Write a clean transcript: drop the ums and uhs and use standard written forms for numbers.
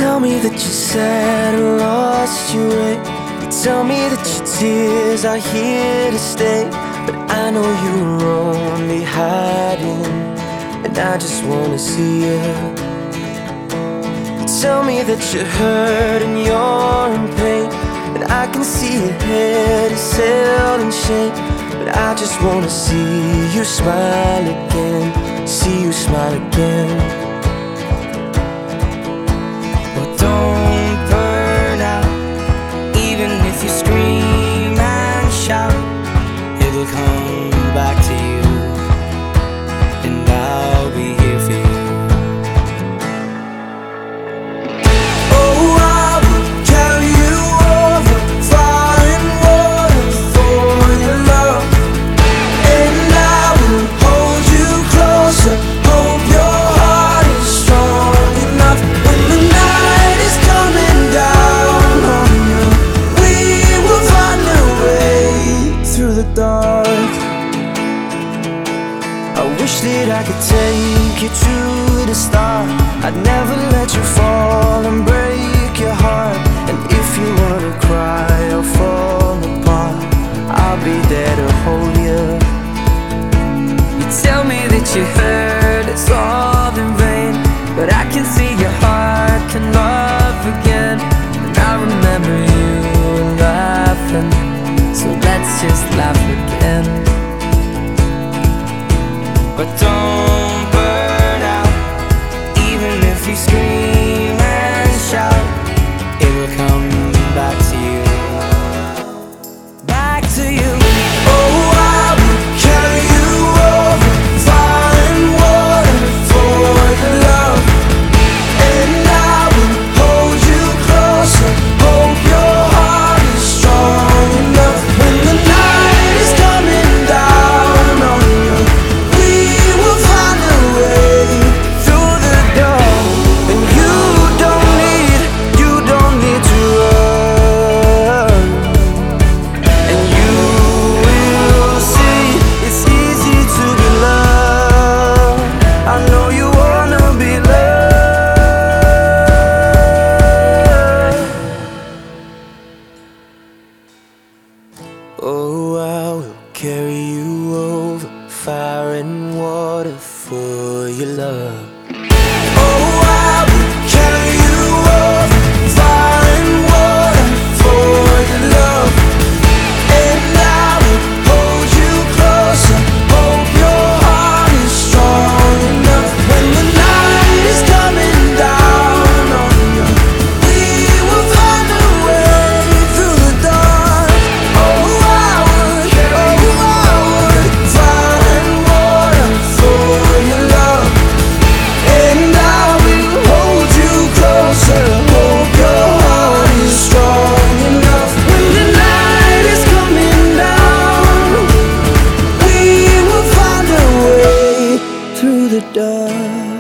tell me that you're sad and lost your way. You tell me that your tears are here to stay. But I know you're only hiding, and I just wanna see you. You tell me that you're hurt and you're in pain, and I can see your head is held in shame. But I just wanna see you smile again, see you smile again. Well, don't burn out, even if you scream and shout, it'll come back to you, and I'll be here for you. Oh, I will carry you over fire and water for your love, and I will hold you closer. Hope your heart is strong enough. When the night is coming down on you, we will find a way through the dark. I wish that I could take you to the start. I'd never let you fall and break your heart. And if you wanna cry or fall apart, I'll be there to hold you. You tell me that you hurt, it's all in vain, but I can see your heart can love again. And I remember you laughing, so let's just laugh again. But don't burn out, even if you scream and shout, it will come back to you, back to you. Oh, I will carry you over fire and water for your love, and I will hold you closer. Hope your heart is strong enough. When the night is coming down on you, we will find a way through the door. And you don't need to run. And you will see it's easy to be loved. I know you wanna be loved. Oh, I will carry you over fire and water for your love. Oh, I will carry you over fire and water for your love, and I will hold you closer. Hope your heart is strong enough. When the night is coming down on you, we will find a way through the dark. Oh, I would fire and water for your love, and I will hold you closer. Hope your heart is strong enough. When the night is coming down, we will find a way through the dark.